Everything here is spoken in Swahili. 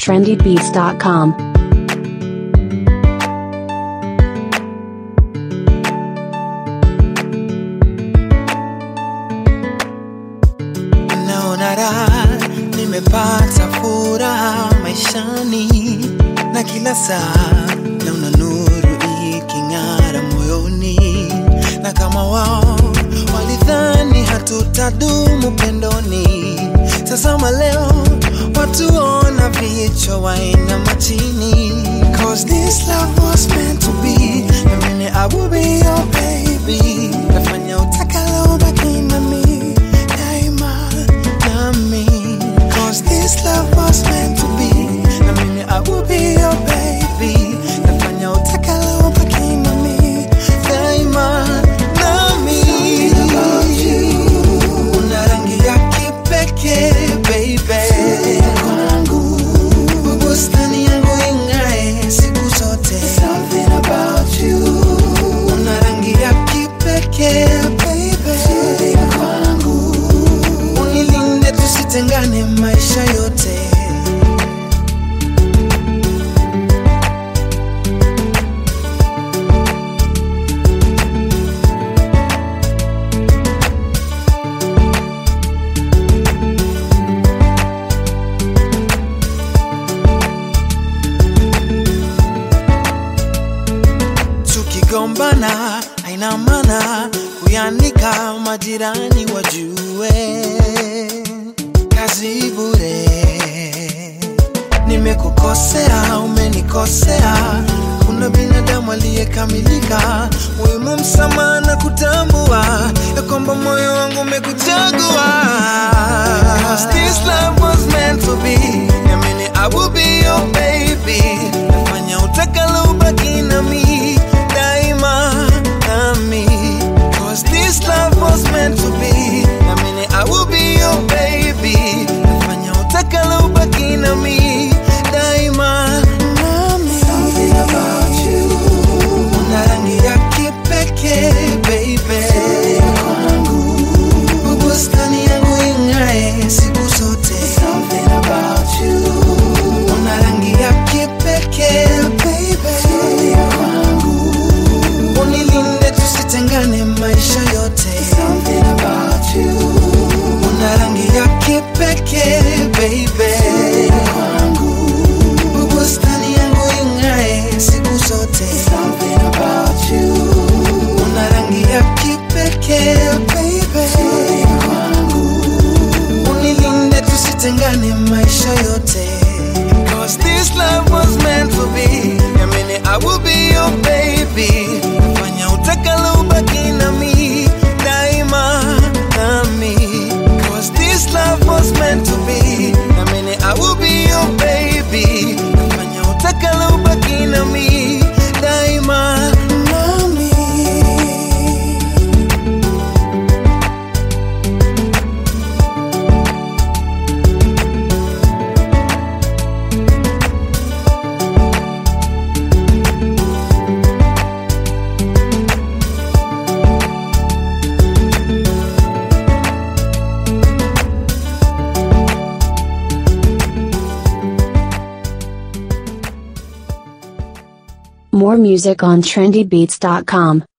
trendybeats.com. Naona raha, nimepata furaha maishani, na kila saa naona nuru iking'ara moyoni. Na kama wao walidhani hatutadumu pendoni, tazama leo watu ona vichwa wainama chini. Cause this love was meant to be, na mimi I will be your baby. Nafanya utakalo baki nami daima nami. Cause this love was meant to be, na mimi I will be your baby. Nafanya utakalo baki nami daima nami. Something about you, una rangi ya kipekee baby. Kwangu bustani yangu ing'ae siku zote. Something about you, una rangi ya kipekee baby. Kwangu unilinde tusitengane maisha yote. Tukigombana haina maana kuyanika majirani wajue. Kazi bure, nimekukosea umenikosea. Kuna binadamu aliyekamilika, muhimu msamaha na kutambua ya kwamba moyo wangu umekuchagua. Cause this love was meant to be, I mean I will be your baby. Nafanya utakalo ubaki nami daima nami. Cause this love was meant to be, I mean I will be your baby. Nafanya utakalo ubaki nami daima nami. Something about you, una rangi ya kipekee baby. Kwangu bustani yangu ing'ae siku zote. Something about you, una rangi ya kipekee baby. Kwangu unilinde tusitengane maisha yote. Something about you, una rangi ya kipekee baby. Kwangu bustani yangu ing'ae siku zote. Something about you, una rangi ya kipekee baby. Kwangu unilinde tusitengane maisha yote. Cause this love was meant to be, I mean I will be your baby. Nafanya utakalo ubaki nami daima nami. Cause this love was meant to be, I mean I will be your baby. Nafanya utakalo ubaki nami daima nami. More music on trendybeats.com.